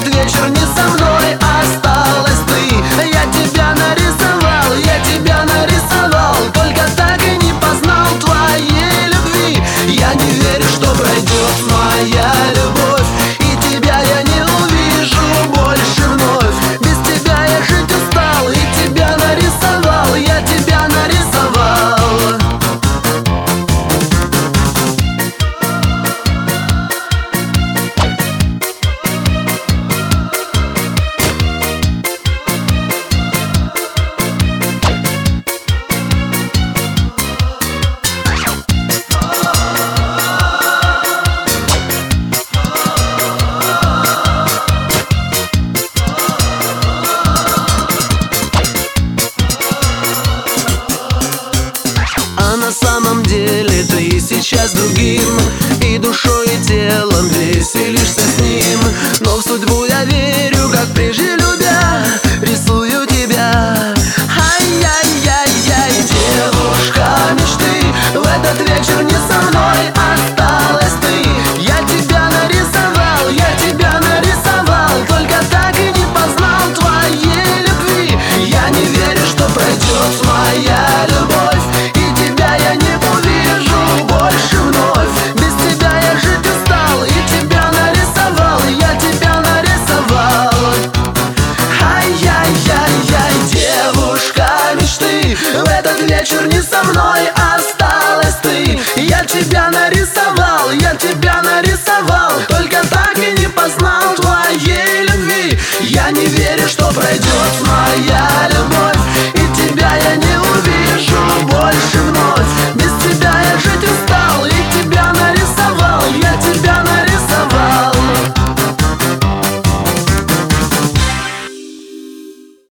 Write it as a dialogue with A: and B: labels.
A: этот вечер не со мной осталась ты. Я тебя нарисовал, я тебя нарисовал, только так и не познал твоей любви. Я не верю, что пройдет моя любовь, и тебя я не увижу больше вновь. Без тебя я жить устал, и тебя нарисовал, я тебя нарисовал. А на самом деле ты сейчас другим, и душой, и телом веселишься с ним. Но в судьбу я верю, как прежде любя, рисую тебя. Ай-яй-яй-яй, девушка мечты, в этот вечер не со мной осталась ты. Я тебя нарисовал, я тебя нарисовал, только так и не познал твоей любви. Я не верю, что пройдет моя любовь, и тебя я не увижу больше вновь. Без тебя я жить устал, и тебя нарисовал, я тебя нарисовал. Ай-яй-яй-яй, девушка мечты, в этот вечер не со мной осталась ты. Я тебя нарисовал, я тебя нарисовал, только так и не познал твоей любви. Я не верю, что пройдет